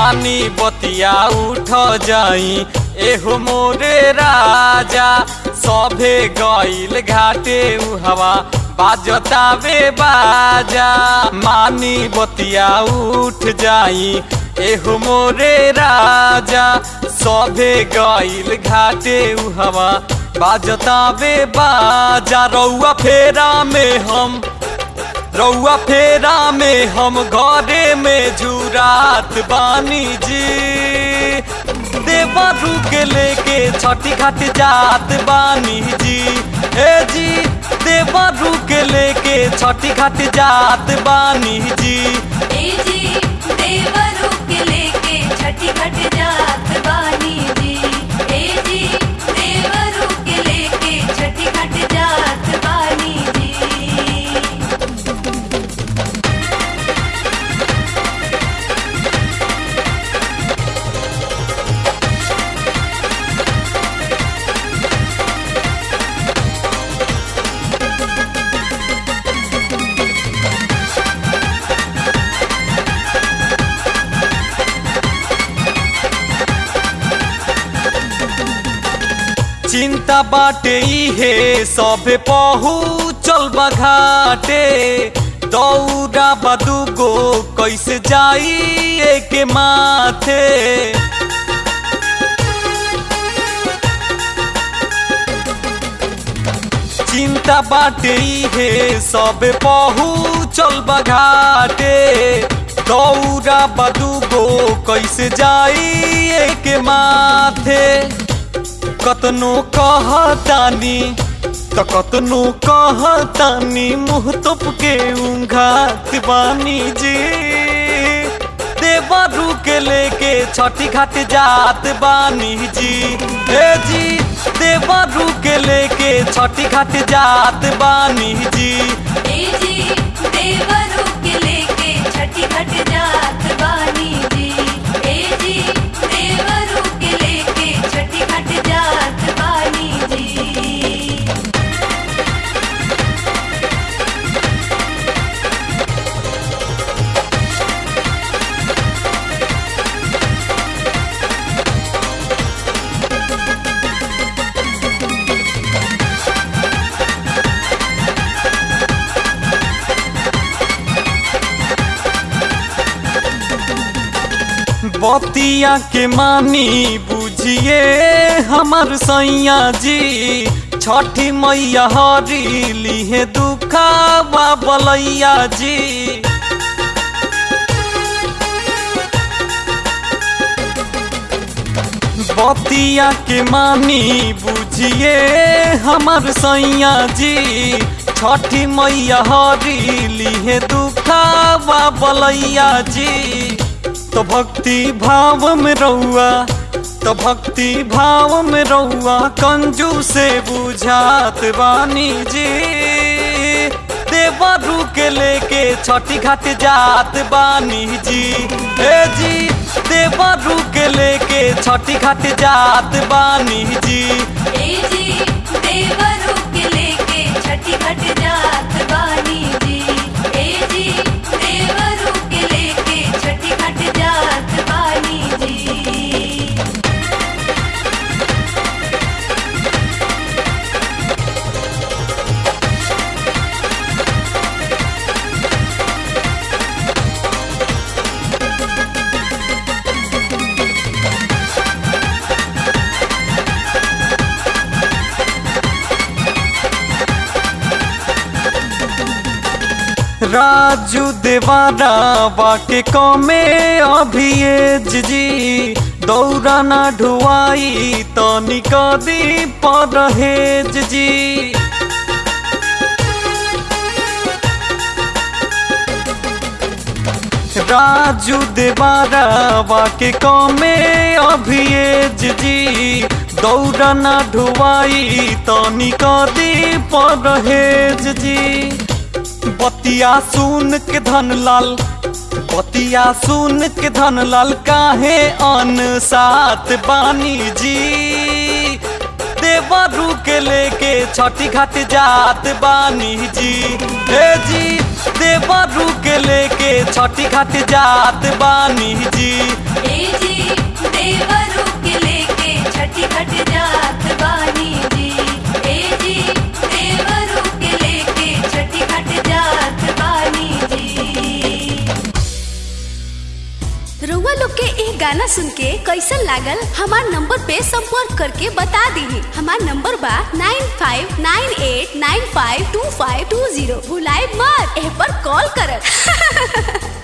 मानी बतिया उठ जाई एहो मोरे राजा सभे गईल घाटे हवा बाजतावे बाजा मानी बतिया उठ जाई एहो मोरे राजा सभे गईल घाटे हवा बाजतावे बाजा रउआ फेरा में हम घरे में जुरात बानी जी देवरू के लेके छठी घाट जात बानी जी ए जी देवरू के लेके छठी घाट जात बानी जी ए जी देवरू के लेके छठी घाट जात बानी जी ए जी देवरू के लेके छठी घाट जात बानी जी। चिंता बाटे इहे सभे पहुँचल बघाटे दौड़ा बदुगो कैसे जाई के माथे चिंता बाटे इहे सभे पहुँचल बघाटे दौड़ा बदुगो कैसे जाई के माथे कतनो कहतानी तो कतनो कहतानी मुँह तोप के उंघात बानी जी देवरू के लेके छठी घाट जात बानी जी हे जी देवरू के लेके छठी घाट जात बानी जी ए जी देवरू के लेके छठी घाट जात बानी जी ए जी देवरू के लेके छठी घाट जात बानी जी। बतिया के मानी बुझिए हमर सैया जी छठी मैया हरी लिहे दुखावा बलैया जी बतिया के मानी बुझिए हमर सैया जी छठी मैया हरी लिहे दुखावा बलैया जी तो भक्ति भाव में रहुआ कंजू से बुझात बानी जी देवरू के लेके छठी घाट जात बानी जी हे जी देवरू के लेके छठी घाट जात बानी जी ए जी देवरू के लेके छठी घाट जात बानी जी ए जी देवरू के लेके छठी घाट जात बानी जी। राजू देवारा बाके कमे अभियेज जी दौरा ना ढुआई तो निकदी परहेज जी राजू देवारा बाके कमे अभियेज जी दौरा ना ढुआई तो निकदी परहेज जी बतिया सुन के धनलाल काहे अनसात बानी जी देवरू के लेके छठी घाट जात बानी जी हे जी देवरू के लेके छठी घाट जात बानी जी। ए जी देवरू के लेके छठी घाट जात बानी जी। ए जी देवरू के लेके छठी घाट जात बानी जी। रउआ लोग के एक गाना सुन के कैसन लागल हमार नंबर पे संपर्क करके बता दीही। हमार नंबर बा 9598952520। भुलाए मत, एह पर कॉल करत।